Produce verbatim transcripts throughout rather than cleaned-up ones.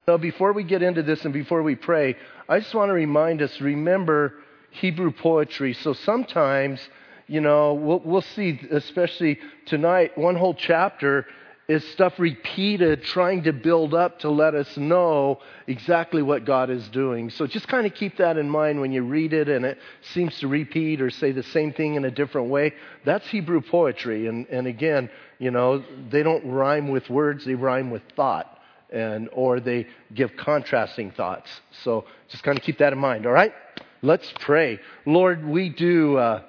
So before we get into this and before we pray, I just want to remind us, remember Hebrew poetry. So sometimes, you know, we'll, we'll see, especially tonight, one whole chapter is stuff repeated, trying to build up to let us know exactly what God is doing. So just kind of keep that in mind when you read it and it seems to repeat or say the same thing in a different way. That's Hebrew poetry. And, and again, you know, they don't rhyme with words, they rhyme with thought. And or they give contrasting thoughts. So just kind of keep that in mind, all right? Let's pray. Lord, we do, uh,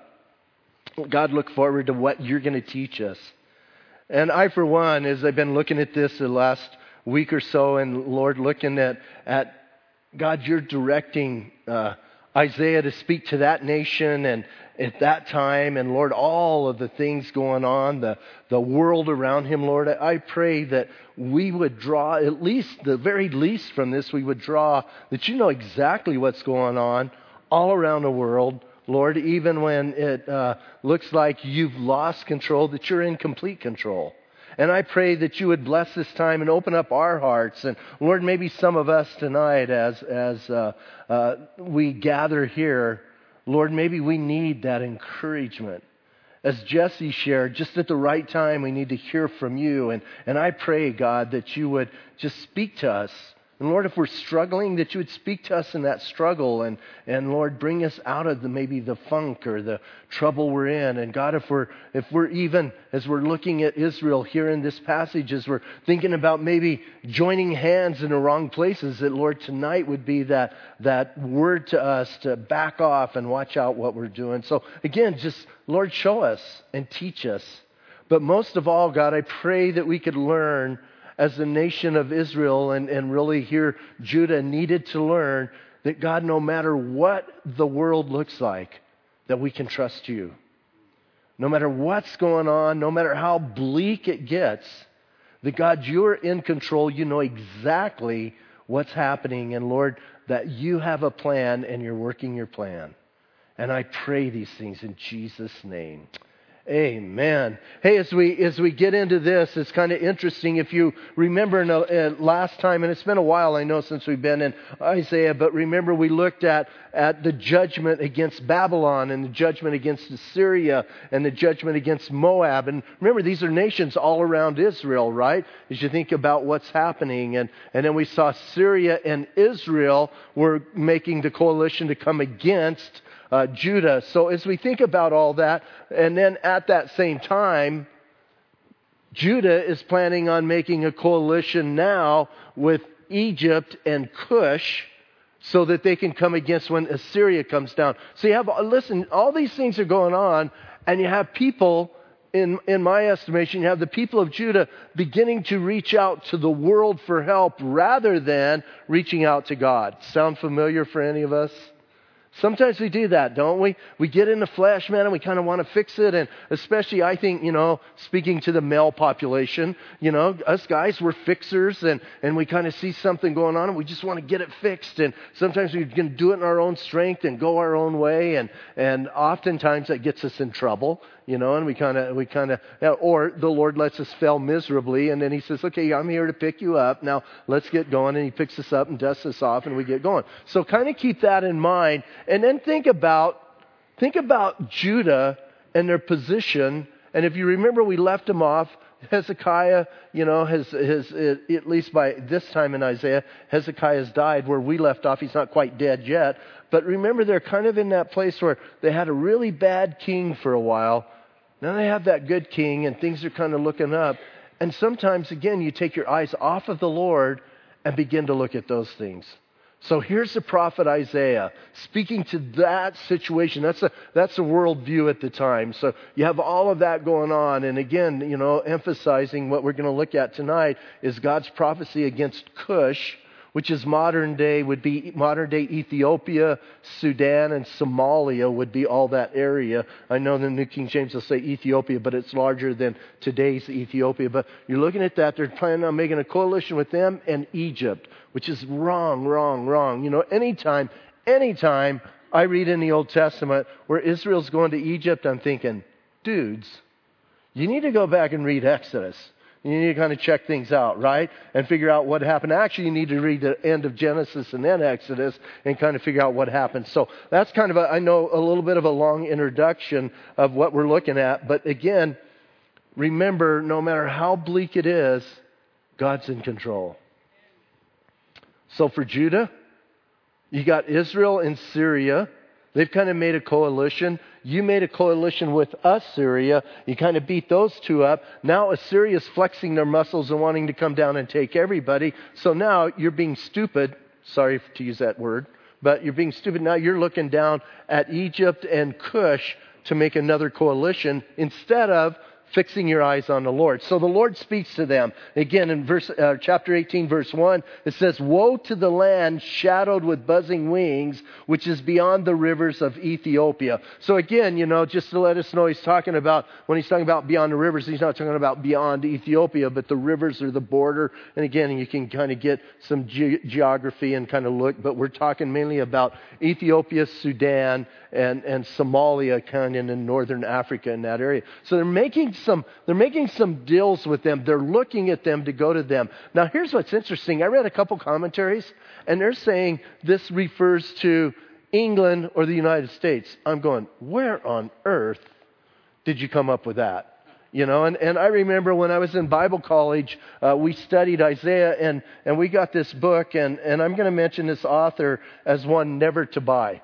God, look forward to what you're going to teach us. And I, for one, as I've been looking at this the last week or so, and Lord, looking at, at God, you're directing uh, Isaiah to speak to that nation and at that time, and Lord, all of the things going on, the, the world around him, Lord, I pray that we would draw, at least, the very least from this, we would draw that you know exactly what's going on all around the world, Lord, even when it uh, looks like you've lost control, that you're in complete control. And I pray that you would bless this time and open up our hearts. And Lord, maybe some of us tonight as, as uh, uh, we gather here, Lord, maybe we need that encouragement. As Jesse shared, just at the right time, we need to hear from you. And, and I pray, God, that you would just speak to us. And Lord, if we're struggling, that you would speak to us in that struggle. And, and Lord, bring us out of the, maybe the funk or the trouble we're in. And God, if we're, if we're even, as we're looking at Israel here in this passage, as we're thinking about maybe joining hands in the wrong places, that Lord, tonight would be that, that word to us to back off and watch out what we're doing. So again, just Lord, show us and teach us. But most of all, God, I pray that we could learn as the nation of Israel and, and really here Judah needed to learn that God, no matter what the world looks like, that we can trust you. No matter what's going on, no matter how bleak it gets, that God, you're in control. You know exactly what's happening. And Lord, that you have a plan and you're working your plan. And I pray these things in Jesus' name. Amen. Hey, as we as we get into this, it's kind of interesting. If you remember in a, uh, last time, and it's been a while, I know, since we've been in Isaiah, but remember we looked at, at the judgment against Babylon and the judgment against Assyria and the judgment against Moab. And remember, these are nations all around Israel, right? As you think about what's happening. And, and then we saw Syria and Israel were making the coalition to come against Uh, Judah. So as we think about all that, and then at that same time, Judah is planning on making a coalition now with Egypt and Cush so that they can come against when Assyria comes down. So you have, listen, all these things are going on, and you have people, in, in my estimation, you have the people of Judah beginning to reach out to the world for help rather than reaching out to God. Sound familiar for any of us? Sometimes we do that, don't we? We get in the flesh, man, and we kind of want to fix it. And especially, I think, you know, speaking to the male population, you know, us guys, we're fixers, and, and we kind of see something going on, and we just want to get it fixed. And sometimes we can do it in our own strength and go our own way. And, and oftentimes that gets us in trouble, you know, and we kind of, we kind of, or the Lord lets us fail miserably, and then he says, okay, I'm here to pick you up. Now, let's get going. And he picks us up and dusts us off, and we get going. So kind of keep that in mind. And then think about, think about Judah and their position. And if you remember, we left them off. Hezekiah, you know, has, has, at least by this time in Isaiah, Hezekiah has died. Where we left off, he's not quite dead yet. But remember, they're kind of in that place where they had a really bad king for a while. Now they have that good king, and things are kind of looking up. And sometimes, again, you take your eyes off of the Lord and begin to look at those things. So here's the prophet Isaiah speaking to that situation. That's a, that's a worldview at the time. So you have all of that going on. And again, you know, emphasizing what we're going to look at tonight is God's prophecy against Cush, which is modern day, would be modern day Ethiopia, Sudan, and Somalia would be all that area. I know the New King James will say Ethiopia, but it's larger than today's Ethiopia. But you're looking at that, they're planning on making a coalition with them and Egypt, which is wrong, wrong, wrong. You know, anytime, anytime I read in the Old Testament where Israel's going to Egypt, I'm thinking, dudes, you need to go back and read Exodus. You need to kind of check things out, right? And figure out what happened. Actually, you need to read the end of Genesis and then Exodus and kind of figure out what happened. So that's kind of, a, I know, a little bit of a long introduction of what we're looking at. But again, remember, no matter how bleak it is, God's in control. So for Judah, you got Israel and Syria. They've kind of made a coalition. You made a coalition with Assyria. You kind of beat those two up. Now Assyria's flexing their muscles and wanting to come down and take everybody. So now you're being stupid. Sorry to use that word. But you're being stupid. Now you're looking down at Egypt and Cush to make another coalition instead of fixing your eyes on the Lord. So the Lord speaks to them. Again, in verse uh, chapter eighteen, verse one, it says, "Woe to the land shadowed with buzzing wings, which is beyond the rivers of Ethiopia." So again, you know, just to let us know, he's talking about, when he's talking about beyond the rivers, he's not talking about beyond Ethiopia, but the rivers are the border. And again, you can kind of get some ge- geography and kind of look, but we're talking mainly about Ethiopia, Sudan, and, and Somalia, kind of in northern Africa in that area. So they're making some, they're making some deals with them. They're looking at them to go to them. Now here's what's interesting. I read a couple commentaries and they're saying this refers to England or the United States. I'm going, where on earth did you come up with that? You know, and, and I remember when I was in Bible college, uh, we studied Isaiah and, and we got this book and, and I'm going to mention this author as one never to buy.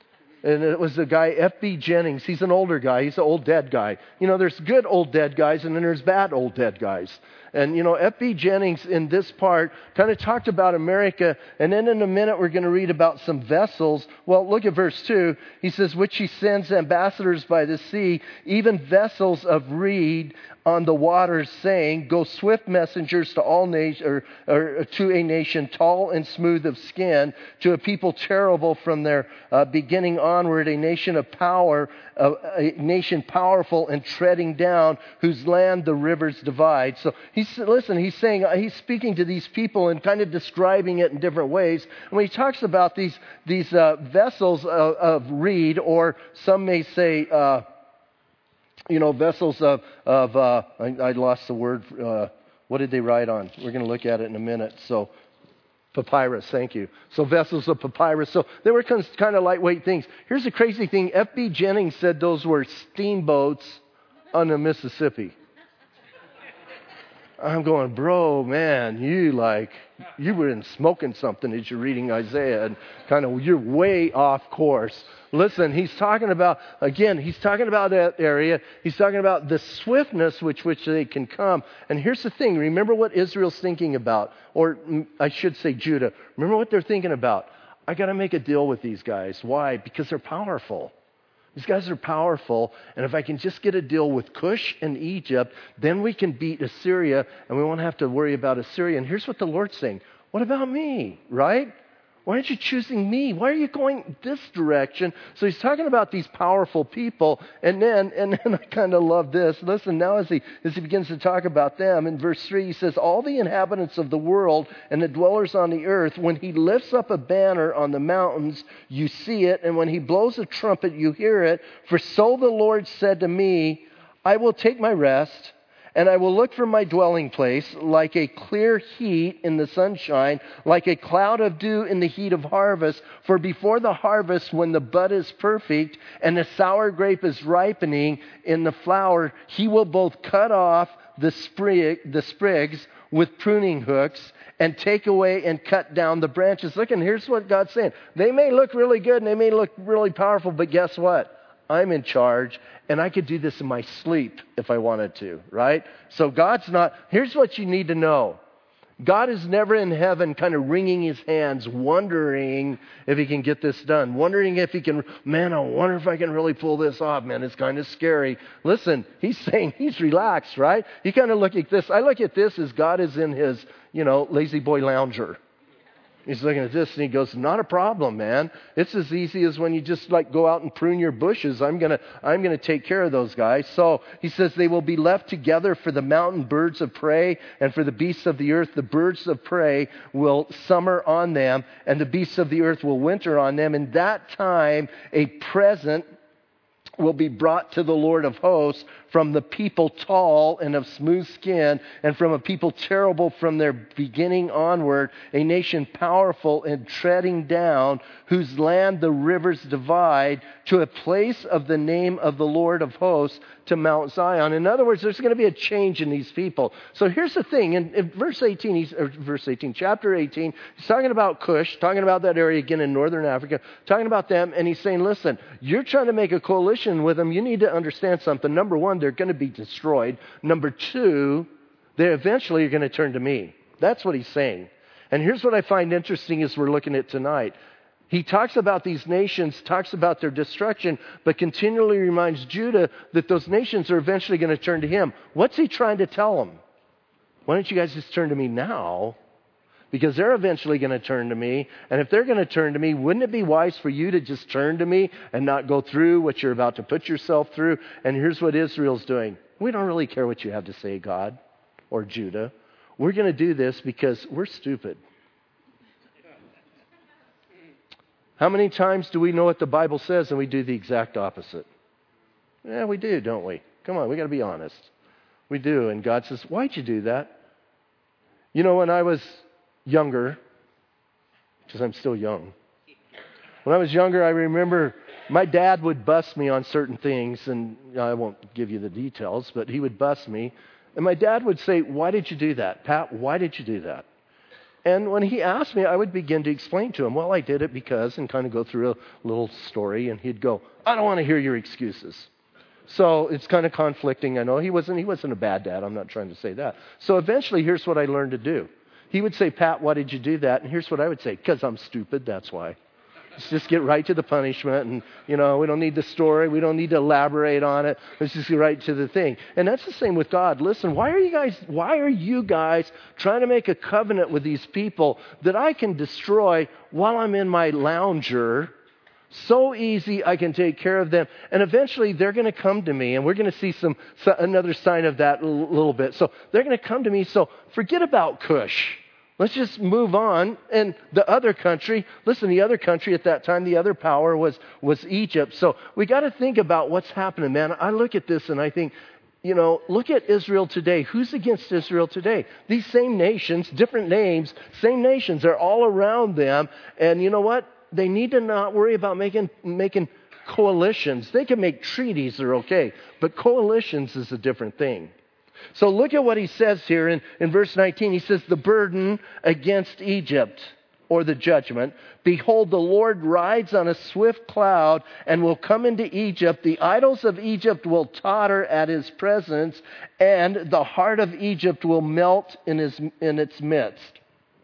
And it was the guy, F B Jennings. He's an older guy. He's an old dead guy. You know, there's good old dead guys and then there's bad old dead guys. And, you know, F B Jennings in this part kind of talked about America. And then in a minute we're going to read about some vessels. Well, look at verse two. He says, "Which he sends ambassadors by the sea, even vessels of reed on the waters, saying, Go swift messengers to all nation, or, or to a nation tall and smooth of skin, to a people terrible from their uh, beginning onward, a nation of power, uh, a nation powerful and treading down, whose land the rivers divide." So he's, listen, he's saying, he's speaking to these people and kind of describing it in different ways. And when he talks about these, these uh, vessels of, of reed, or some may say, uh, you know, vessels of, of uh, I, I lost the word. Uh, what did they write on? We're going to look at it in a minute. So, papyrus, thank you. So, vessels of papyrus. So, they were kind of lightweight things. Here's the crazy thing. F B Jennings said those were steamboats on the Mississippi. I'm going, bro, man, you like, you were in smoking something as you're reading Isaiah and kind of, you're way off course. Listen, he's talking about, again, he's talking about that area. He's talking about the swiftness with which they can come. And here's the thing. Remember what Israel's thinking about, or I should say Judah. Remember what they're thinking about. I got to make a deal with these guys. Why? Because they're powerful. These guys are powerful, and if I can just get a deal with Cush and Egypt, then we can beat Assyria, and we won't have to worry about Assyria. And here's what the Lord's saying. What about me, right? Why aren't you choosing me? Why are you going this direction? So he's talking about these powerful people, and then and then I kind of love this. Listen, now as he as he begins to talk about them, in verse three, he says, "All the inhabitants of the world and the dwellers on the earth, when he lifts up a banner on the mountains, you see it, and when he blows a trumpet, you hear it. For so the Lord said to me, I will take my rest, and I will look for my dwelling place like a clear heat in the sunshine, like a cloud of dew in the heat of harvest. For before the harvest, when the bud is perfect and the sour grape is ripening in the flower, he will both cut off the, sprig, the sprigs with pruning hooks and take away and cut down the branches." Look, and here's what God's saying. They may look really good and they may look really powerful, but guess what? I'm in charge, and I could do this in my sleep if I wanted to, right? So God's not, here's what you need to know. God is never in heaven kind of wringing his hands, wondering if he can get this done, wondering if he can, man, I wonder if I can really pull this off, man, it's kind of scary. Listen, he's saying he's relaxed, right? You kind of look at this, I look at this as God is in his, you know, lazy boy lounger. He's looking at this and he goes, not a problem, man. It's as easy as when you just like go out and prune your bushes. I'm going to I'm going to take care of those guys. So he says they will be left together for the mountain birds of prey and for the beasts of the earth. The birds of prey will summer on them and the beasts of the earth will winter on them. In that time, a present will be brought to the Lord of hosts from the people tall and of smooth skin, and from a people terrible from their beginning onward, a nation powerful and treading down, whose land the rivers divide, to a place of the name of the Lord of hosts, to Mount Zion. In other words, there's going to be a change in these people. So here's the thing. In, in verse eighteen, he's, or verse eighteen, chapter eighteen, he's talking about Cush, talking about that area again in northern Africa, talking about them, and he's saying, listen, you're trying to make a coalition with them. You need to understand something. Number one, they're going to be destroyed. Number two, they eventually are going to turn to me. That's what he's saying. And here's what I find interesting as we're looking at tonight. He talks about these nations, talks about their destruction, but continually reminds Judah that those nations are eventually going to turn to him. What's he trying to tell them? Why don't you guys just turn to me now? Because they're eventually going to turn to me. And if they're going to turn to me, wouldn't it be wise for you to just turn to me and not go through what you're about to put yourself through? And here's what Israel's doing. We don't really care what you have to say, God or Judah. We're going to do this because we're stupid. How many times do we know what the Bible says and we do the exact opposite? Yeah, we do, don't we? Come on, we got to be honest. We do. And God says, why'd you do that? You know, when I was younger, because I'm still young. When I was younger, I remember my dad would bust me on certain things, and I won't give you the details, but he would bust me. And my dad would say, why did you do that? Pat, why did you do that? And when he asked me, I would begin to explain to him, well, I did it because, and kind of go through a little story, and he'd go, I don't want to hear your excuses. So it's kind of conflicting. I know he wasn't, he wasn't a bad dad. I'm not trying to say that. So eventually, here's what I learned to do. He would say, Pat, why did you do that? And here's what I would say, because I'm stupid, that's why. Let's just get right to the punishment. And, you know, we don't need the story. We don't need to elaborate on it. Let's just get right to the thing. And that's the same with God. Listen, why are you guys, why are you guys trying to make a covenant with these people that I can destroy while I'm in my lounger? So easy, I can take care of them. And eventually they're going to come to me, and we're going to see some so another sign of that a little bit. So they're going to come to me. So forget about Cush. Let's just move on. And the other country, listen, the other country at that time, the other power was, was Egypt. So we got to think about what's happening, man. I look at this and I think, you know, look at Israel today. Who's against Israel today? These same nations, different names, same nations are all around them. And you know what? They need to not worry about making making coalitions. They can make treaties, they're okay. But coalitions is a different thing. So look at what he says here in, in verse nineteen. He says, the burden against Egypt, or the judgment. Behold, the Lord rides on a swift cloud and will come into Egypt. The idols of Egypt will totter at his presence, and the heart of Egypt will melt in his in its midst.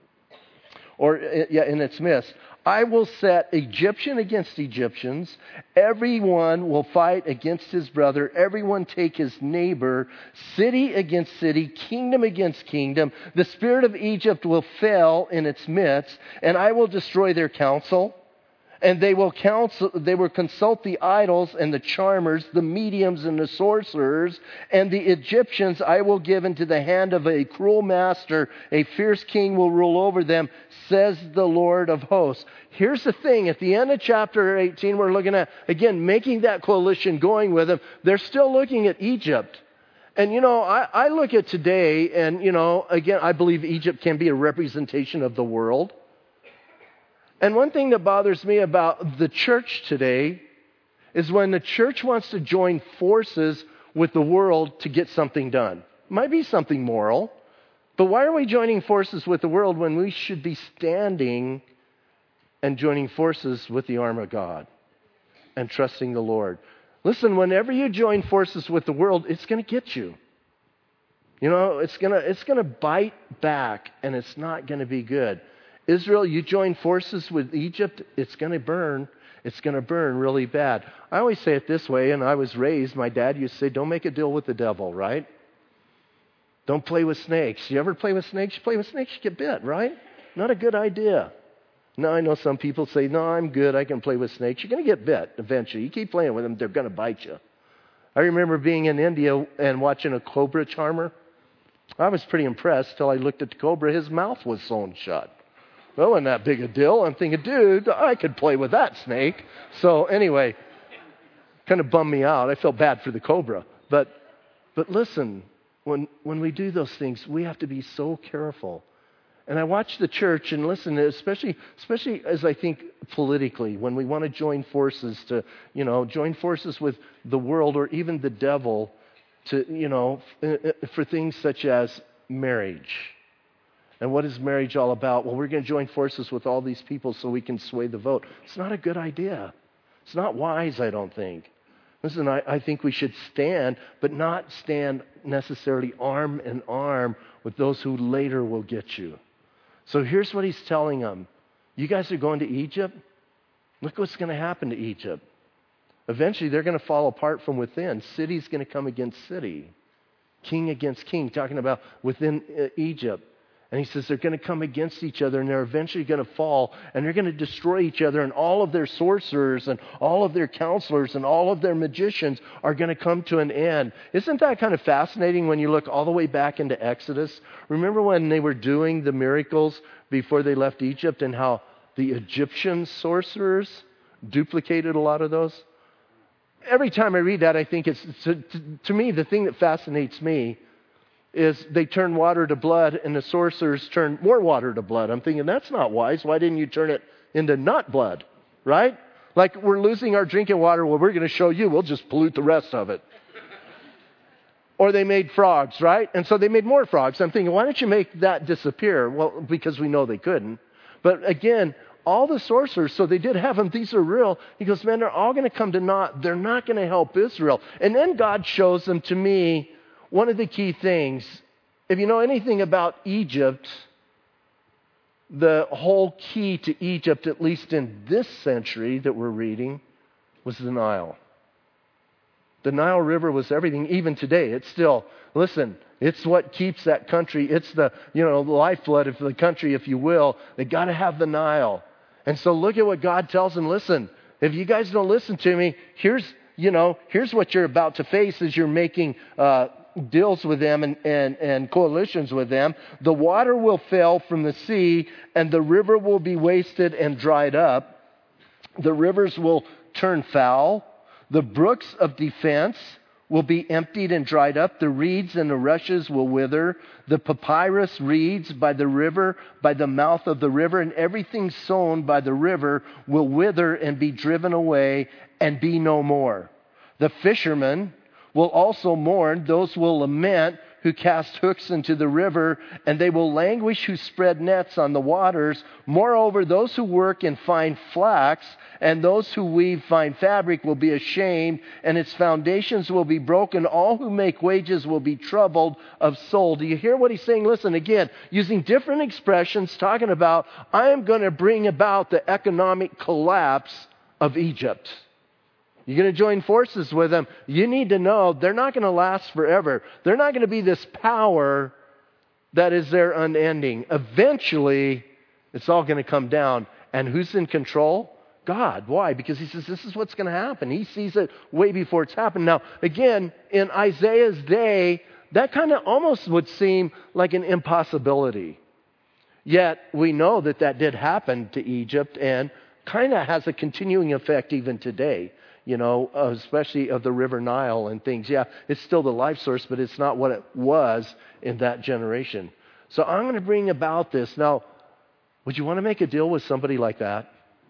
Or, yeah, in its midst. I will set Egyptian against Egyptians. Everyone will fight against his brother. Everyone take his neighbor. City against city. Kingdom against kingdom. The spirit of Egypt will fail in its midst. And I will destroy their counsel. And they will counsel, they will consult the idols and the charmers, the mediums and the sorcerers, and the Egyptians I will give into the hand of a cruel master. A fierce king will rule over them, says the Lord of hosts. Here's the thing. At the end of chapter eighteen, we're looking at, again, making that coalition, going with them. They're still looking at Egypt. And, you know, I, I look at today, and, you know, again, I believe Egypt can be a representation of the world. And one thing that bothers me about the church today is when the church wants to join forces with the world to get something done. It might be something moral, but why are we joining forces with the world when we should be standing and joining forces with the arm of God and trusting the Lord? Listen, whenever you join forces with the world, it's going to get you. You know, it's going to it's going to bite back, and it's not going to be good. Israel, you join forces with Egypt, it's going to burn. It's going to burn really bad. I always say it this way, and I was raised, my dad used to say, don't make a deal with the devil, right? Don't play with snakes. You ever play with snakes? You play with snakes, you get bit, right? Not a good idea. Now, I know some people say, no, I'm good, I can play with snakes. You're going to get bit eventually. You keep playing with them, they're going to bite you. I remember being in India and watching a cobra charmer. I was pretty impressed till I looked at the cobra. His mouth was sewn shut. Well, wasn't that big a deal. I'm thinking, dude, I could play with that snake. So anyway, kind of bummed me out. I felt bad for the cobra. But but listen, when when we do those things, we have to be so careful. And I watch the church and listen, especially especially as I think politically, when we want to join forces to, you know, join forces with the world or even the devil to, you know, for things such as marriage. And what is marriage all about? Well, we're going to join forces with all these people so we can sway the vote. It's not a good idea. It's not wise, I don't think. Listen, I, I think we should stand, but not stand necessarily arm in arm with those who later will get you. So here's what he's telling them. You guys are going to Egypt? Look what's going to happen to Egypt. Eventually, they're going to fall apart from within. City's going to come against city. King against king, talking about within uh, Egypt. And he says they're going to come against each other and they're eventually going to fall and they're going to destroy each other, and all of their sorcerers and all of their counselors and all of their magicians are going to come to an end. Isn't that kind of fascinating when you look all the way back into Exodus? Remember when they were doing the miracles before they left Egypt and how the Egyptian sorcerers duplicated a lot of those? Every time I read that, I think it's, to, to, to me, the thing that fascinates me is they turn water to blood and the sorcerers turn more water to blood. I'm thinking, that's not wise. Why didn't you turn it into not blood, right? Like, we're losing our drinking water. Well, we're going to show you. We'll just pollute the rest of it. Or they made frogs, right? And so they made more frogs. I'm thinking, why don't you make that disappear? Well, because we know they couldn't. But again, all the sorcerers, so they did have them. These are real. He goes, man, they're all going to come to naught. They're not going to help Israel. And then God shows them to me one of the key things. If you know anything about Egypt, the whole key to Egypt, at least in this century that we're reading, was the Nile. The Nile River was everything. Even today, it's still, listen, it's what keeps that country. It's the, you know, lifeblood of the country, if you will. They got to have the Nile. And so look at what God tells them. Listen, if you guys don't listen to me, here's, you know, here's what you're about to face as you're making uh, deals with them and, and, and coalitions with them. The water will fail from the sea, and the river will be wasted and dried up. The rivers will turn foul. The brooks of defense will be emptied and dried up. The reeds and the rushes will wither. The papyrus reeds by the river, by the mouth of the river, and everything sown by the river will wither and be driven away and be no more. The fishermen will also mourn. Those will lament who cast hooks into the river, and they will languish who spread nets on the waters. Moreover, those who work and find flax and those who weave fine fabric will be ashamed, and its foundations will be broken. All who make wages will be troubled of soul. Do you hear what he's saying? Listen, again, using different expressions, talking about, I am going to bring about the economic collapse of Egypt. You're going to join forces with them. You need to know they're not going to last forever. They're not going to be this power that is there unending. Eventually, it's all going to come down. And who's in control? God. Why? Because he says this is what's going to happen. He sees it way before it's happened. Now, again, in Isaiah's day, that kind of almost would seem like an impossibility. Yet, we know that that did happen to Egypt and kind of has a continuing effect even today. You know, especially of the River Nile and things. Yeah, it's still the life source, but it's not what it was in that generation. So I'm going to bring about this. Now, would you want to make a deal with somebody like that?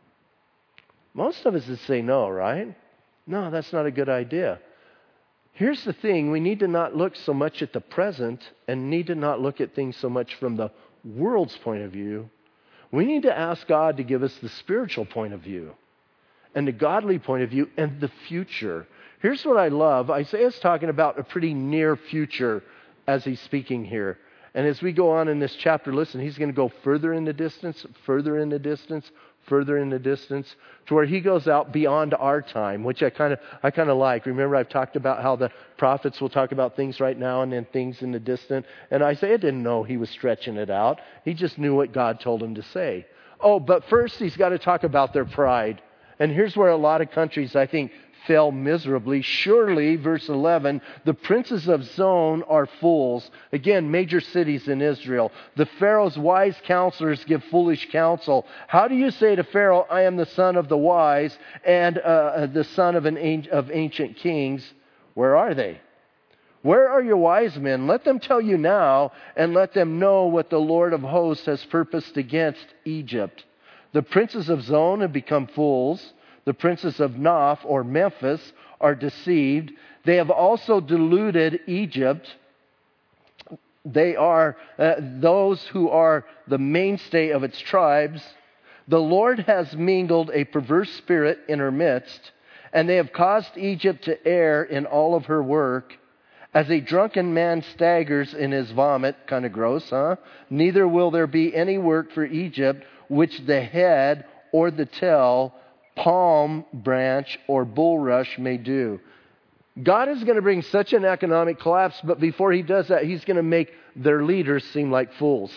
Most of us would say no, right? No, that's not a good idea. Here's the thing. We need to not look so much at the present and need to not look at things so much from the world's point of view. We need to ask God to give us the spiritual point of view and the godly point of view and the future. Here's what I love. Isaiah's talking about a pretty near future as he's speaking here. And as we go on in this chapter, listen, he's going to go further in the distance, further in the distance, further in the distance, to where he goes out beyond our time, which I kind of I kind of like. Remember, I've talked about how the prophets will talk about things right now and then things in the distant. And Isaiah didn't know he was stretching it out. He just knew what God told him to say. Oh, but first he's got to talk about their pride. And here's where a lot of countries, I think, fail miserably. Surely, verse eleven, the princes of Zon are fools. Again, major cities in Israel. The Pharaoh's wise counselors give foolish counsel. How do you say to Pharaoh, I am the son of the wise and uh, the son of, an, of ancient kings? Where are they? Where are your wise men? Let them tell you now, and let them know what the Lord of hosts has purposed against Egypt. The princes of Zon have become fools. The princes of Noph, or Memphis, are deceived. They have also deluded Egypt. They are uh, those who are the mainstay of its tribes. The Lord has mingled a perverse spirit in her midst, and they have caused Egypt to err in all of her work. As a drunken man staggers in his vomit, kind of gross, huh? Neither will there be any work for Egypt which the head or the tail, palm branch or bulrush may do. God is going to bring such an economic collapse, but before he does that, he's going to make their leaders seem like fools.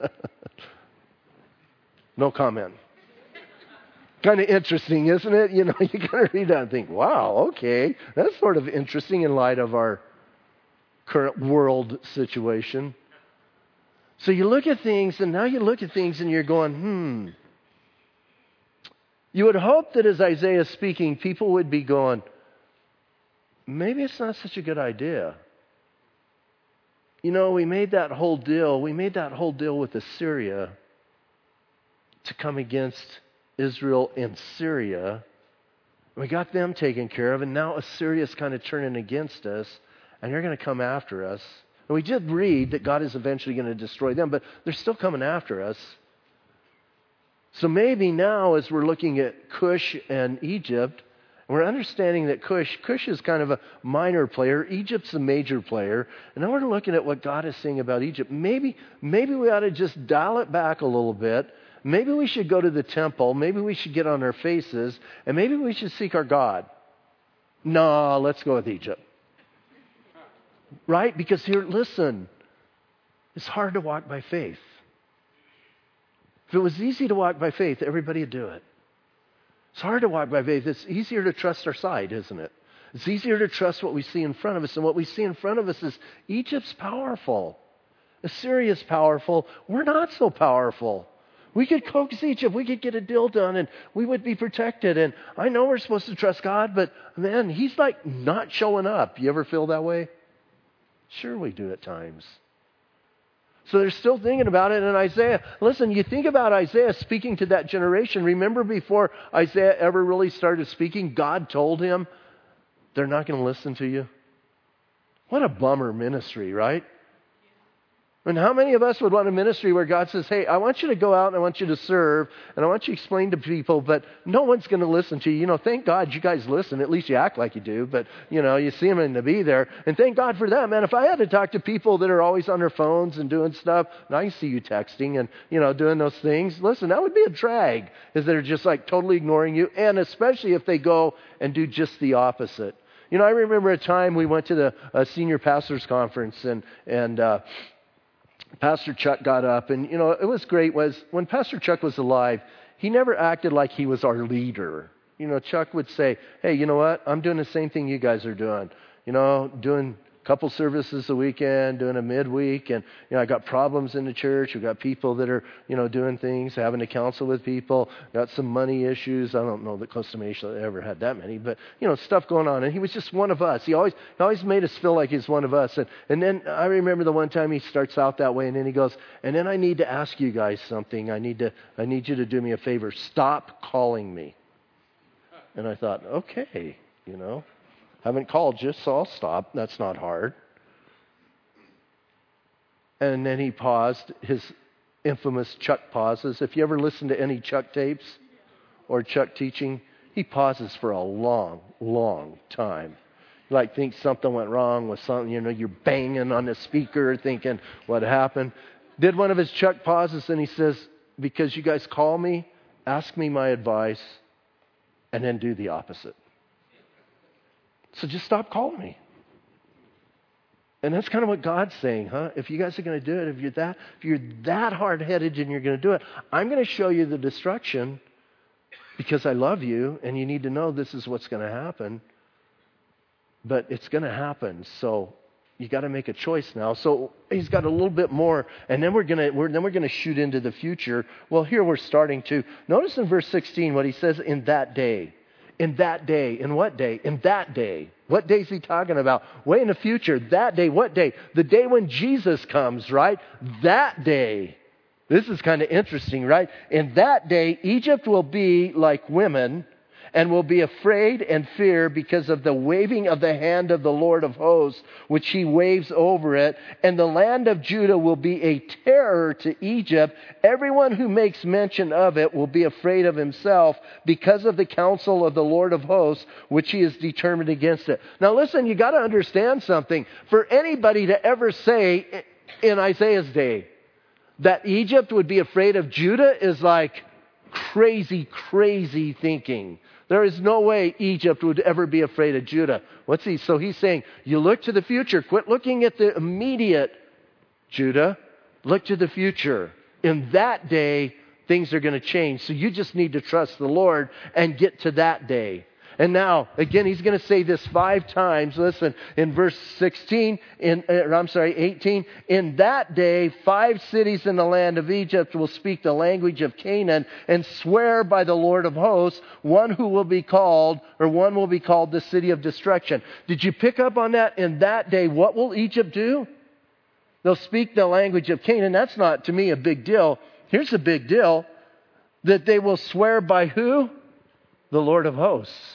No comment. Kind of interesting, isn't it? You know, you kind of read that and think, wow, okay, that's sort of interesting in light of our current world situation. So you look at things, and now you look at things and you're going, hmm. You would hope that as Isaiah is speaking, people would be going, maybe it's not such a good idea. You know, we made that whole deal, we made that whole deal with Assyria to come against Israel and Syria. We got them taken care of, and now Assyria's kind of turning against us, and they're going to come after us. And we did read that God is eventually going to destroy them, but they're still coming after us. So maybe now as we're looking at Cush and Egypt, we're understanding that Cush, Cush is kind of a minor player, Egypt's a major player, and now we're looking at what God is saying about Egypt. Maybe, maybe we ought to just dial it back a little bit. Maybe we should go to the temple. Maybe we should get on our faces, and maybe we should seek our God. No, let's go with Egypt. Right? Because here, listen, it's hard to walk by faith. If it was easy to walk by faith, everybody would do it. It's hard to walk by faith. It's easier to trust our sight, isn't it? It's easier to trust what we see in front of us. And what we see in front of us is Egypt's powerful. Assyria's powerful. We're not so powerful. We could coax Egypt. We could get a deal done and we would be protected. And I know we're supposed to trust God, but man, he's like not showing up. You ever feel that way? Sure we do at times. So they're still thinking about it in Isaiah. Listen, you think about Isaiah speaking to that generation. Remember before Isaiah ever really started speaking, God told him, they're not going to listen to you. What a bummer ministry, right? And how many of us would want a ministry where God says, hey, I want you to go out and I want you to serve and I want you to explain to people, but no one's going to listen to you. You know, thank God you guys listen. At least you act like you do, but, you know, you see them to be there. And thank God for that, man. If I had to talk to people that are always on their phones and doing stuff, and I see you texting and, you know, doing those things, listen, that would be a drag, is they're just like totally ignoring you, and especially if they go and do just the opposite. You know, I remember a time we went to the uh, senior pastors conference and, and, uh, Pastor Chuck got up, and, you know, it was great was when Pastor Chuck was alive, he never acted like he was our leader. You know, Chuck would say, hey, you know what? I'm doing the same thing you guys are doing. You know, doing a couple services a weekend, doing a midweek, and, you know, I got problems in the church. We've got people that are, you know, doing things, having to counsel with people, got some money issues. I don't know that Costa Mesa ever had that many, but, you know, stuff going on. And he was just one of us. He always he always made us feel like he's one of us. And, and then I remember the one time he starts out that way, and then he goes, and then I need to ask you guys something. I need to I need you to do me a favor. Stop calling me. And I thought, okay, you know. Haven't called you, so I'll stop. That's not hard. And then he paused, his infamous Chuck pauses. If you ever listen to any Chuck tapes or Chuck teaching, he pauses for a long, long time. You like think something went wrong with something, you know, you're banging on the speaker thinking, what happened? Did one of his Chuck pauses and he says, because you guys call me, ask me my advice, and then do the opposite. So just stop calling me. And that's kind of what God's saying, huh? If you guys are going to do it, if you're that, if you're that hard-headed and you're going to do it, I'm going to show you the destruction, because I love you, and you need to know this is what's going to happen. But it's going to happen, so you got to make a choice now. So he's got a little bit more, and then we're going to we're, then we're going to shoot into the future. Well, here we're starting to notice in verse sixteen what he says, in that day. In that day. In what day? In that day. What day is he talking about? Way in the future. That day. What day? The day when Jesus comes, right? That day. This is kind of interesting, right? In that day, Egypt will be like women and will be afraid and fear because of the waving of the hand of the Lord of hosts, which he waves over it. And the land of Judah will be a terror to Egypt. Everyone who makes mention of it will be afraid of himself because of the counsel of the Lord of hosts, which he has determined against it. Now listen, you got to understand something. For anybody to ever say in Isaiah's day that Egypt would be afraid of Judah is like crazy, crazy thinking. There is no way Egypt would ever be afraid of Judah. What's he? So he's saying, you look to the future. Quit looking at the immediate, Judah. Look to the future. In that day, things are going to change. So you just need to trust the Lord and get to that day. And now, again, he's going to say this five times. Listen, in verse sixteen, in, uh, I'm sorry, eighteen. In that day, five cities in the land of Egypt will speak the language of Canaan and swear by the Lord of hosts, one who will be called, or one will be called the city of destruction. Did you pick up on that? In that day, what will Egypt do? They'll speak the language of Canaan. That's not, to me, a big deal. Here's a big deal. That they will swear by who? The Lord of hosts.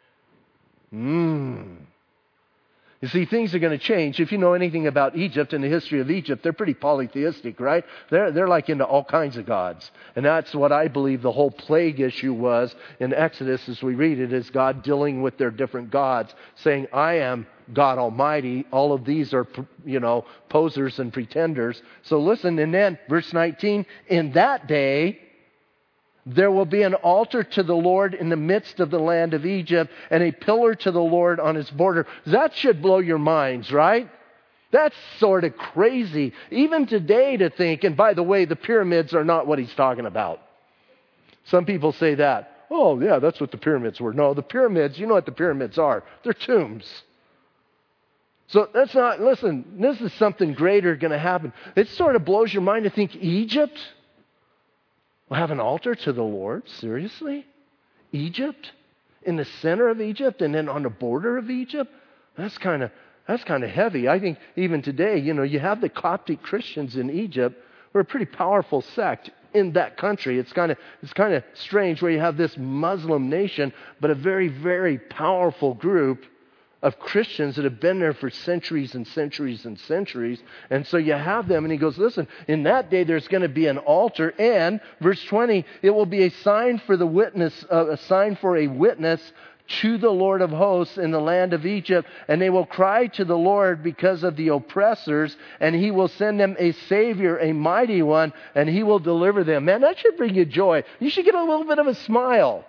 Hmm. You see, things are going to change. If you know anything about Egypt and the history of Egypt, they're pretty polytheistic, right? They're, they're like into all kinds of gods. And that's what I believe the whole plague issue was in Exodus as we read it, is God dealing with their different gods, saying, I am God Almighty. All of these are, you know, posers and pretenders. So listen, and then verse nineteen, in that day, there will be an altar to the Lord in the midst of the land of Egypt and a pillar to the Lord on its border. That should blow your minds, right? That's sort of crazy. Even today to think, and by the way, the pyramids are not what he's talking about. Some people say that. Oh, yeah, that's what the pyramids were. No, the pyramids, you know what the pyramids are. They're tombs. So that's not, listen, this is something greater going to happen. It sort of blows your mind to think Egypt will have an altar to the Lord? Seriously? Egypt? In the center of Egypt and then on the border of Egypt? That's kind of that's kind of heavy. I think even today, you know, you have the Coptic Christians in Egypt who are a pretty powerful sect in that country. It's kind of it's kind of strange where you have this Muslim nation, but a very, very powerful group of Christians that have been there for centuries and centuries and centuries. And so you have them, and he goes, listen, in that day there's going to be an altar, and, verse twenty, it will be a sign for the witness, uh, a sign for a witness to the Lord of hosts in the land of Egypt, and they will cry to the Lord because of the oppressors, and he will send them a Savior, a mighty one, and he will deliver them. Man, that should bring you joy. You should get a little bit of a smile.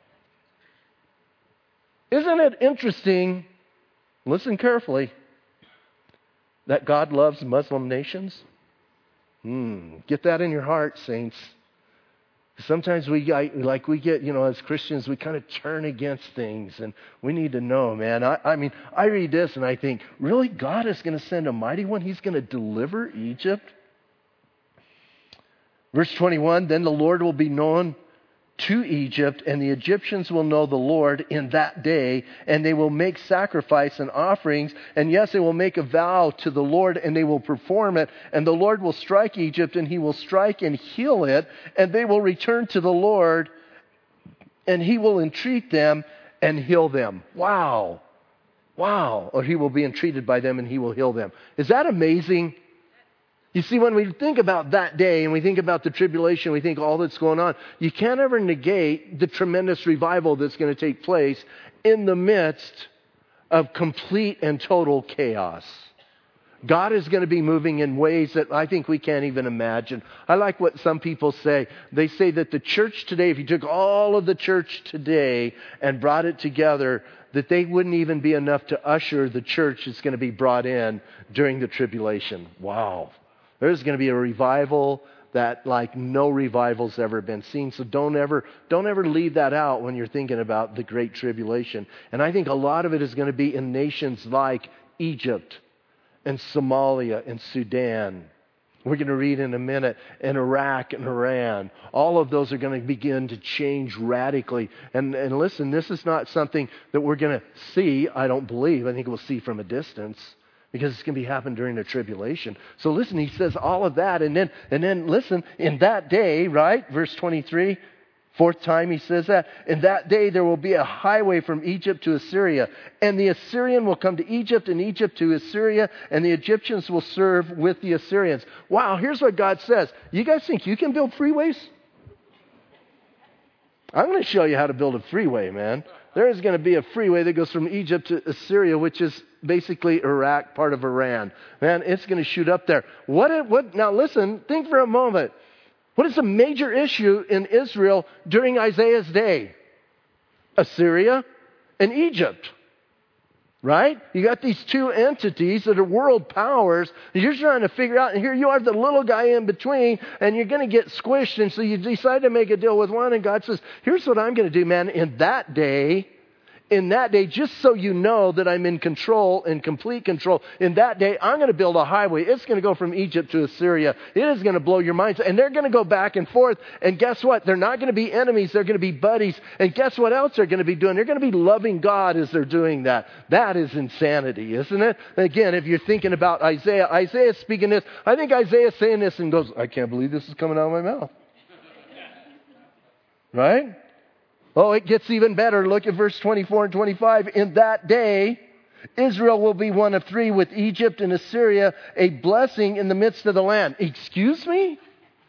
Isn't it interesting? Listen carefully. That God loves Muslim nations? Hmm. Get that in your heart, saints. Sometimes we like we get, you know, as Christians, we kind of turn against things, and we need to know, man. I, I mean, I read this and I think, really, God is going to send a mighty one? He's going to deliver Egypt? Verse twenty-one, then the Lord will be known to Egypt, and the Egyptians will know the Lord in that day, and they will make sacrifice and offerings, and yes, they will make a vow to the Lord, and they will perform it, and the Lord will strike Egypt, and he will strike and heal it, and they will return to the Lord, and he will entreat them and heal them. Wow. Wow. Or he will be entreated by them, and he will heal them. Is that amazing? You see, when we think about that day and we think about the tribulation, we think all that's going on, you can't ever negate the tremendous revival that's going to take place in the midst of complete and total chaos. God is going to be moving in ways that I think we can't even imagine. I like what some people say. They say that the church today, if you took all of the church today and brought it together, that they wouldn't even be enough to usher the church that's going to be brought in during the tribulation. Wow. There's going to be a revival that like no revival's ever been seen. So don't ever, don't ever leave that out when you're thinking about the Great Tribulation. And I think a lot of it is going to be in nations like Egypt and Somalia and Sudan. We're going to read in a minute, in Iraq and Iran. All of those are going to begin to change radically. And, and listen, this is not something that we're going to see, I don't believe. I think we'll see from a distance, because it's going to be happening during the tribulation. So listen, he says all of that. And then, and then listen, in that day, right? Verse twenty-three, fourth time he says that. In that day there will be a highway from Egypt to Assyria. And the Assyrian will come to Egypt, and Egypt to Assyria. And the Egyptians will serve with the Assyrians. Wow, here's what God says. You guys think you can build freeways? I'm going to show you how to build a freeway, man. There is going to be a freeway that goes from Egypt to Assyria, which is basically Iraq, part of Iran. Man, it's going to shoot up there. What? What? Now listen, think for a moment. What is a major issue in Israel during Isaiah's day? Assyria and Egypt. Right? You got these two entities that are world powers. And you're trying to figure out, and here you are, the little guy in between, and you're going to get squished. And so you decide to make a deal with one, and God says, here's what I'm going to do, man. In that day, in that day, just so you know that I'm in control, in complete control, in that day, I'm going to build a highway. It's going to go from Egypt to Assyria. It is going to blow your minds. And they're going to go back and forth. And guess what? They're not going to be enemies. They're going to be buddies. And guess what else they're going to be doing? They're going to be loving God as they're doing that. That is insanity, isn't it? Again, if you're thinking about Isaiah, Isaiah speaking this, I think Isaiah's saying this and goes, I can't believe this is coming out of my mouth. Right? Oh, it gets even better. Look at verse twenty-four and twenty-five. In that day, Israel will be one of three, with Egypt and Assyria, a blessing in the midst of the land. Excuse me?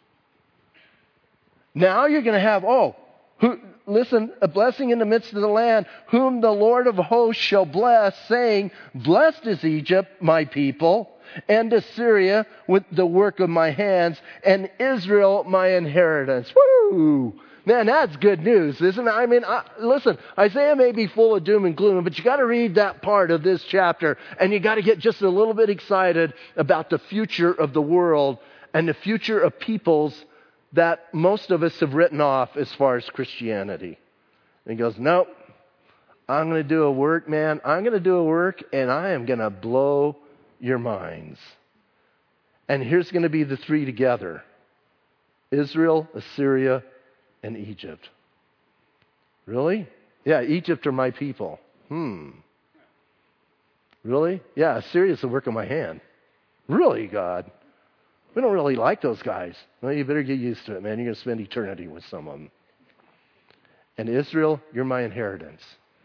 Now you're going to have, oh, who, listen, a blessing in the midst of the land, whom the Lord of hosts shall bless, saying, blessed is Egypt, my people, and Assyria with the work of my hands, and Israel my inheritance. Woo! Man, that's good news, isn't it? I mean, I, listen, Isaiah may be full of doom and gloom, but you got to read that part of this chapter, and you got to get just a little bit excited about the future of the world and the future of peoples that most of us have written off as far as Christianity. And he goes, nope, I'm going to do a work, man. I'm going to do a work, and I am going to blow your minds. And here's going to be the three together: Israel, Assyria, and Egypt. Really? Yeah, Egypt are my people. Hmm. Really? Yeah, Assyria is the work of my hand. Really, God? We don't really like those guys. Well, you better get used to it, man. You're going to spend eternity with some of them. And Israel, you're my inheritance.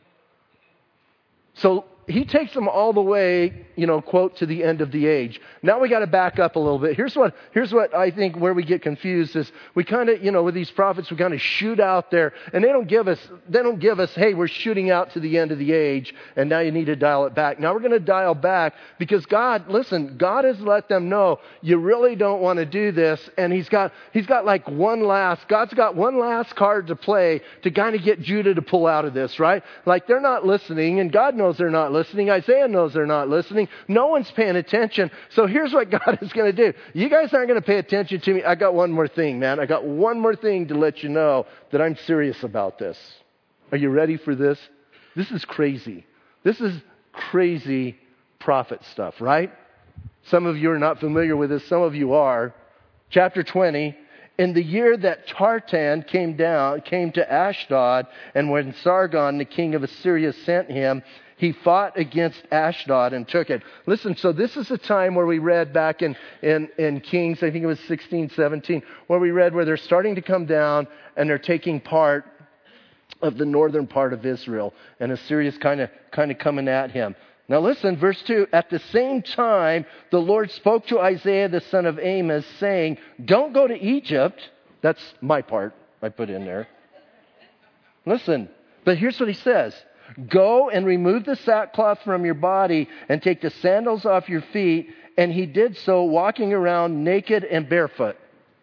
So he takes them all the way, you know, quote, to the end of the age. Now we got to back up a little bit. Here's what, here's what I think where we get confused is we kind of, you know, with these prophets, we kind of shoot out there, and they don't give us, they don't give us, hey, we're shooting out to the end of the age, and now you need to dial it back. Now we're going to dial back because God, listen, God has let them know you really don't want to do this, and He's got, He's got like one last, God's got one last card to play to kind of get Judah to pull out of this, right? Like they're not listening, and God knows they're not listening. Isaiah knows they're not listening. No one's paying attention. So here's what God is going to do. You guys aren't going to pay attention to me. I got one more thing, man. I got one more thing to let you know that I'm serious about this. Are you ready for this? This is crazy. This is crazy prophet stuff, right? Some of you are not familiar with this. Some of you are. Chapter twenty. In the year that Tartan came down, came to Ashdod, and when Sargon, the king of Assyria, sent him, he fought against Ashdod and took it. Listen, so this is a time where we read back in, in, in Kings, I think it was sixteen, seventeen, where we read where they're starting to come down and they're taking part of the northern part of Israel. And Assyria's kind of kind of coming at him. Now listen, verse two, at the same time, the Lord spoke to Isaiah the son of Amos, saying, don't go to Egypt. That's my part I put in there. Listen, but here's what he says. Go and remove the sackcloth from your body and take the sandals off your feet. And he did so, walking around naked and barefoot.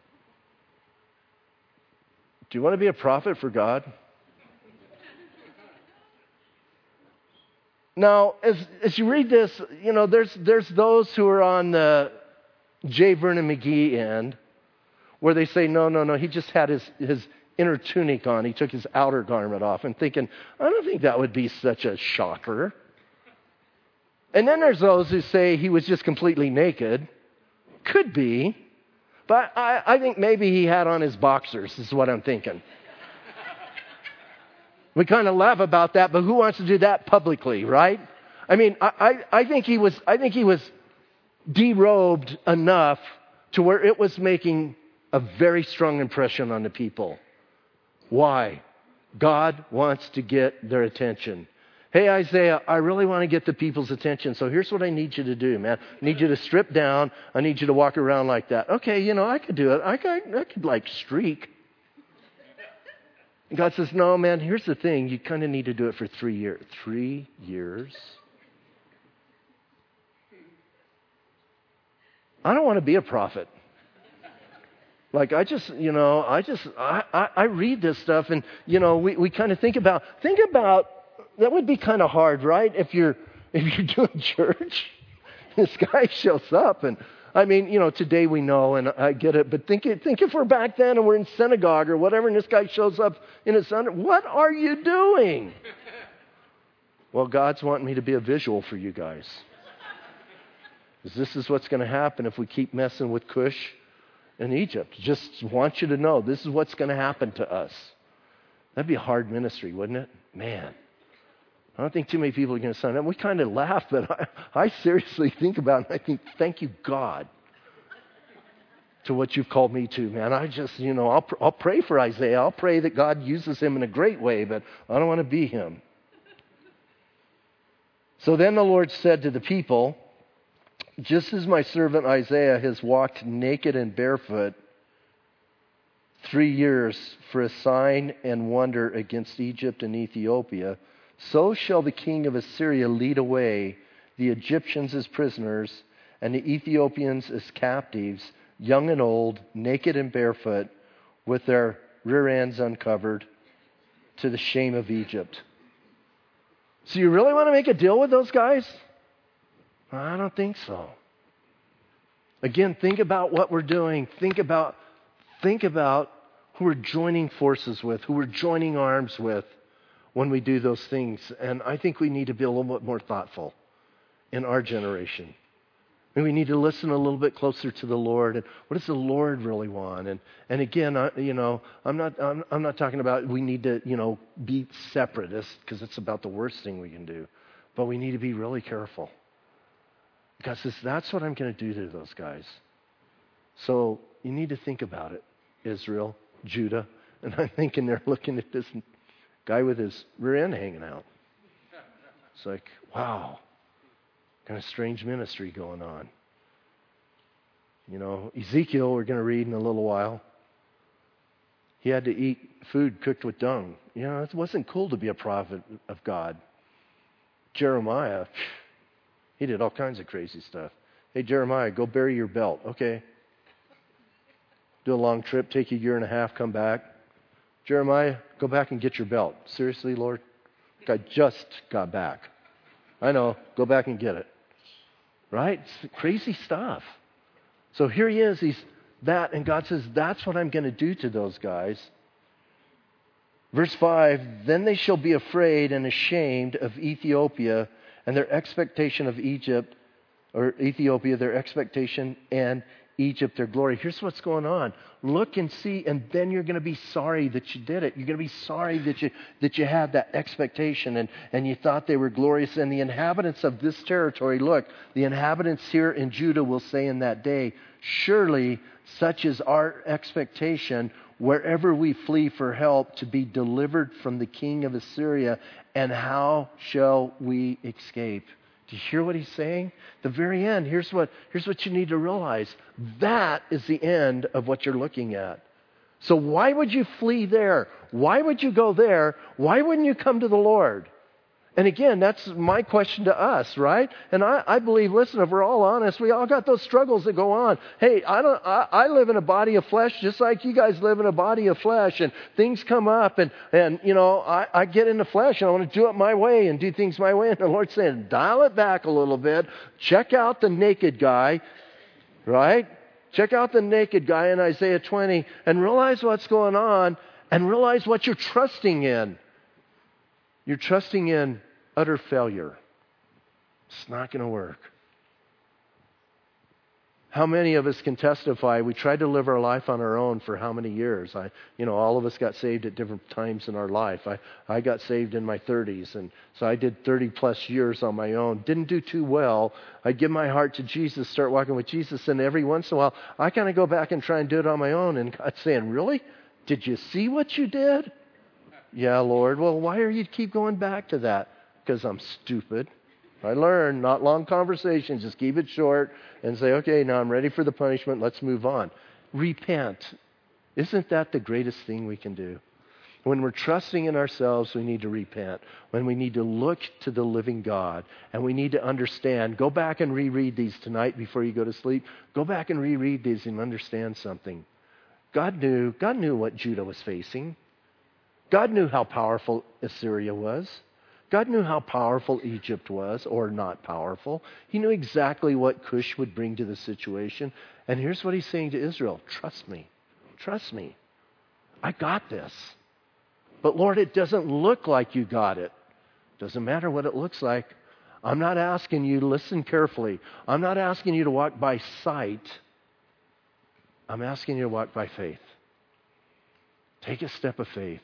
Do you want to be a prophet for God? Now, as, as you read this, you know, there's, there's those who are on the J. Vernon McGee end, where they say, no, no, no, he just had his, his inner tunic on. He took his outer garment off, and thinking, I don't think that would be such a shocker. And then there's those who say he was just completely naked. Could be. But I, I think maybe he had on his boxers, is what I'm thinking. We kind of laugh about that, but who wants to do that publicly, right? I mean, I, I, I think he was I think he was derobed enough to where it was making a very strong impression on the people. Why? God wants to get their attention. Hey, Isaiah, I really want to get the people's attention, so here's what I need you to do, man. I need you to strip down. I need you to walk around like that. Okay, you know, I could do it. I could, I could like, streak. And God says, no, man, here's the thing. You kind of need to do it for three years. Three years? I don't want to be a prophet. Like, I just, you know, I just, I, I, I read this stuff, and, you know, we, we kind of think about, think about, that would be kind of hard, right? If you're if you're doing church, this guy shows up, and I mean, you know, today we know, and I get it. But think think if we're back then and we're in synagogue or whatever, and this guy shows up in his under, what are you doing? Well, God's wanting me to be a visual for you guys, because this is what's going to happen if we keep messing with Cush in Egypt. Just want you to know this is what's going to happen to us. That'd be a hard ministry, wouldn't it? Man. I don't think too many people are going to sign up. We kind of laugh, but I, I seriously think about it. I think, thank you, God, to what you've called me to, man. I just, you know, I'll, I'll pray for Isaiah. I'll pray that God uses him in a great way, but I don't want to be him. So then the Lord said to the people, just as my servant Isaiah has walked naked and barefoot three years for a sign and wonder against Egypt and Ethiopia, so shall the king of Assyria lead away the Egyptians as prisoners and the Ethiopians as captives, young and old, naked and barefoot, with their rear ends uncovered, to the shame of Egypt. So you really want to make a deal with those guys? I don't think so. Again, think about what we're doing. Think about, think about who we're joining forces with, who we're joining arms with when we do those things. And I think we need to be a little bit more thoughtful in our generation. And we need to listen a little bit closer to the Lord. And what does the Lord really want? And and again, I, you know, I'm not I'm, I'm not talking about we need to, you know, be separatists, because it's about the worst thing we can do. But we need to be really careful. God says, that's what I'm going to do to those guys. So you need to think about it, Israel, Judah. And I'm thinking they're looking at this guy with his rear end hanging out. It's like, wow, kind of strange ministry going on. You know, Ezekiel, we're going to read in a little while. He had to eat food cooked with dung. You know, it wasn't cool to be a prophet of God. Jeremiah, he did all kinds of crazy stuff. Hey, Jeremiah, go bury your belt. Okay. Do a long trip, take you a year and a half, come back. Jeremiah, go back and get your belt. Seriously, Lord? I just got back. I know. Go back and get it. Right? It's crazy stuff. So here he is. He's that. And God says, that's what I'm going to do to those guys. Verse five, then they shall be afraid and ashamed of Ethiopia and their expectation of Egypt, or Ethiopia, their expectation, and Egypt, their glory. Here's what's going on. Look and see, and then you're going to be sorry that you did it. You're going to be sorry that you that you had that expectation and, and you thought they were glorious. And the inhabitants of this territory, look, the inhabitants here in Judah will say in that day, surely such is our expectation wherever we flee for help to be delivered from the king of Assyria. And how shall we escape? Do you hear what he's saying? The very end, here's what, here's what you need to realize. That is the end of what you're looking at. So why would you flee there? Why would you go there? Why wouldn't you come to the Lord? And again, that's my question to us, right? And I, I believe, listen, if we're all honest, we all got those struggles that go on. Hey, I don't. I, I live in a body of flesh just like you guys live in a body of flesh. And things come up and, and you know, I, I get in the flesh and I want to do it my way and do things my way. And the Lord's saying, dial it back a little bit. Check out the naked guy, right? Check out the naked guy in Isaiah twenty and realize what's going on and realize what you're trusting in. You're trusting in utter failure. It's not going to work. How many of us can testify we tried to live our life on our own for how many years? I, you know, all of us got saved at different times in our life. I, I got saved in my thirties, and so I did thirty plus years on my own. Didn't do too well. I'd give my heart to Jesus, start walking with Jesus, and every once in a while, I kind of go back and try and do it on my own, and God's saying, really? Did you see what you did? Yeah, Lord. Well, why are you keep going back to that? Because I'm stupid. I learned, not long conversations, just keep it short and say, okay, now I'm ready for the punishment, let's move on. Repent. Isn't that the greatest thing we can do? When we're trusting in ourselves, we need to repent. When we need to look to the living God, and we need to understand, go back and reread these tonight before you go to sleep. Go back and reread these and understand something. God knew, God knew what Judah was facing. God knew how powerful Assyria was. God knew how powerful Egypt was, or not powerful. He knew exactly what Cush would bring to the situation. And here's what he's saying to Israel. Trust me. Trust me. I got this. But Lord, it doesn't look like you got it. Doesn't matter what it looks like. I'm not asking you to listen carefully. I'm not asking you to walk by sight. I'm asking you to walk by faith. Take a step of faith.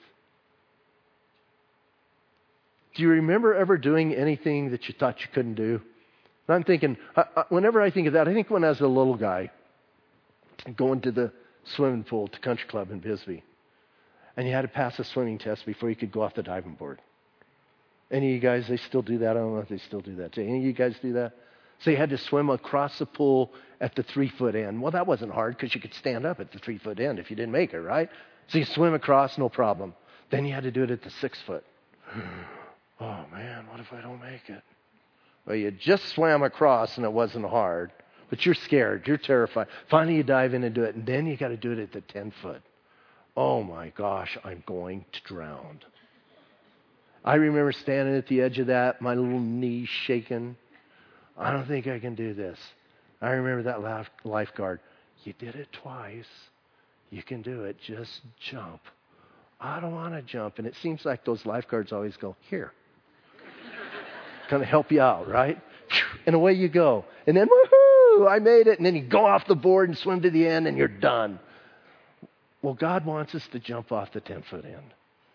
Do you remember ever doing anything that you thought you couldn't do? And I'm thinking, I, I, whenever I think of that, I think when I was a little guy, going to the swimming pool to Country Club in Bisbee, and you had to pass a swimming test before you could go off the diving board. Any of you guys, they still do that? I don't know if they still do that. Any of you guys do that? So you had to swim across the pool at the three-foot end. Well, that wasn't hard because you could stand up at the three-foot end if you didn't make it, right? So you swim across, no problem. Then you had to do it at the six-foot. Oh, man, what if I don't make it? Well, you just swam across and it wasn't hard, but you're scared. You're terrified. Finally, you dive in and do it, and then you got to do it at the ten-foot. Oh, my gosh, I'm going to drown. I remember standing at the edge of that, my little knees shaking. I don't think I can do this. I remember that lifeguard. You did it twice. You can do it. Just jump. I don't want to jump. And it seems like those lifeguards always go, here. Kind of help you out, right? And away you go. And then, woohoo, I made it. And then you go off the board and swim to the end and you're done. Well, God wants us to jump off the ten-foot end.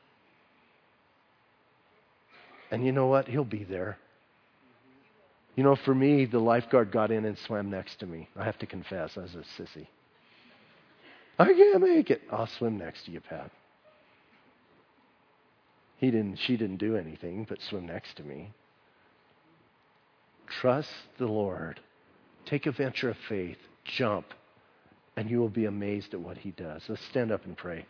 And you know what? He'll be there. You know, for me, the lifeguard got in and swam next to me. I have to confess, I was a sissy. I can't make it. I'll swim next to you, Pat. He didn't, she didn't do anything but swim next to me. Trust the Lord. Take a venture of faith. Jump. And you will be amazed at what he does. Let's stand up and pray.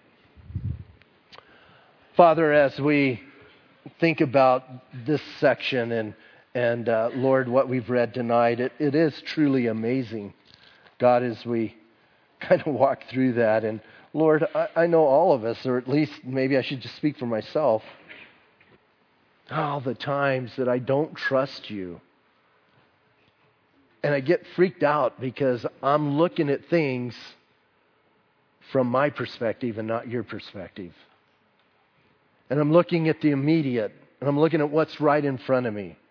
Father, as we think about this section and, and uh, Lord, what we've read tonight, it, it is truly amazing. God, as we kind of walk through that. And Lord, I, I know all of us, or at least maybe I should just speak for myself, all the times that I don't trust you. And I get freaked out because I'm looking at things from my perspective and not your perspective. And I'm looking at the immediate, and I'm looking at what's right in front of me.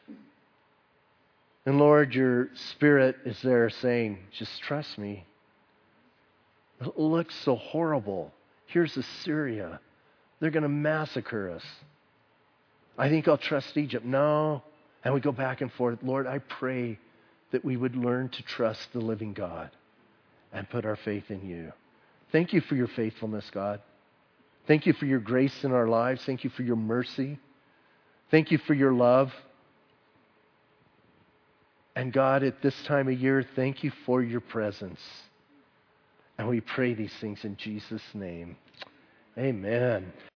And Lord, your Spirit is there saying, just trust me. It looks so horrible. Here's Assyria. They're going to massacre us. I think I'll trust Egypt. No. And we go back and forth. Lord, I pray that we would learn to trust the living God and put our faith in you. Thank you for your faithfulness, God. Thank you for your grace in our lives. Thank you for your mercy. Thank you for your love. And God, at this time of year, thank you for your presence. And we pray these things in Jesus' name. Amen.